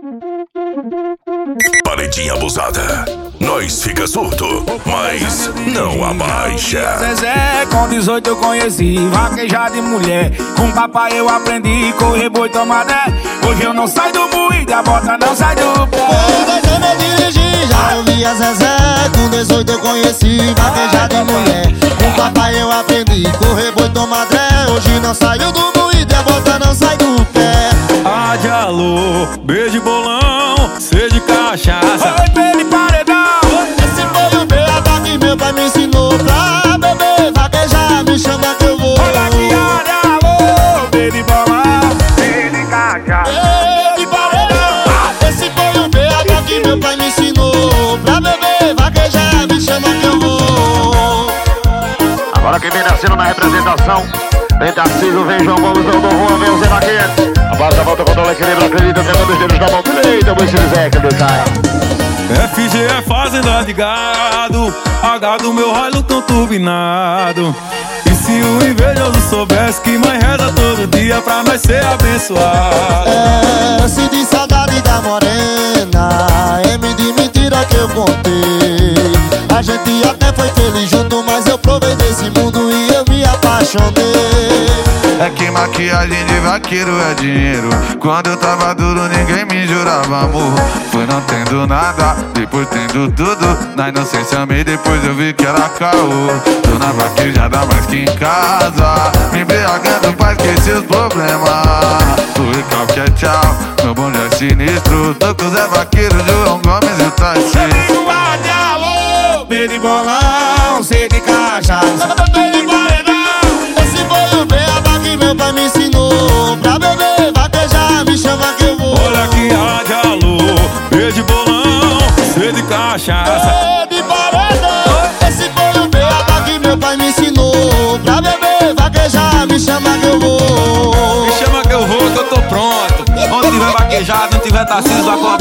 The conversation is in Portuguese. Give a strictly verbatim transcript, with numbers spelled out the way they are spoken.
Paredinha abusada. Nós fica surdo, mas não abaixa. Zezé, com dezoito eu conheci vaquejar de mulher. Com papai eu aprendi correr boi tomadé. Hoje eu não saio do moído, a bota não sai do pé. Com dez anos eu dirigi, já ouvi a Zezé. Com dezoito eu conheci vaquejar de mulher. Com papai eu aprendi correr boi tomadé. Hoje não saio do moído, a bota não sai do pé. Ah, de alô, beijo bolão, sede cachaça. Oi, pele paredão. Esse foi o B H que meu pai me ensinou pra beber, vaquejar, me chama que eu vou. Olha aqui, olha, alô, beijo bolão, sede cachaça. Pele paredão. Esse foi o B H que meu pai me ensinou pra beber, vaquejar, me chama que eu vou. Agora quem vem nascendo na representação, vem Tarcísio, vem João Gomes, vem o Dom Juan, vem o Zé Maquete. A base da volta com o equilíbrio, acredita, pegando os dedos na mão direita, o Luiz Zé, que cai. F G é fazenda de gado, H do meu Hilux turbinado. E se o invejoso soubesse que mãe reza todo dia pra nós ser abençoado. É, senti saudade da morena, M de mentira que eu contei. A gente até foi feliz junto, mas eu provei desse mundo e eu me apaixonei. É que maquiagem de vaqueiro é dinheiro. Quando eu tava duro ninguém me jurava amor. Foi não tendo nada, depois tendo tudo. Na inocência amei, depois eu vi que era caô. Tô na vaquejada mais que em casa, me embriagando pra esquecer os problemas. O recalque é tchau, meu bonde é sinistro. Tô com o Zé Vaqueiro, João Gomes e o Tarcísio. Alô, beijo bolão, sede cachaça. Esse foi o B H que meu pai me ensinou pra beber, vaquejar, me chama que eu vou. Olha aqui, rádio, alô, beijo bolão, sede cachaça. De paredão. Esse foi o B H que meu pai me ensinou pra beber, vaquejar, me chama que eu vou. Me chama que eu vou, que eu tô pronto. Onde tiver vaquejado, não tiver Tarcísio, agora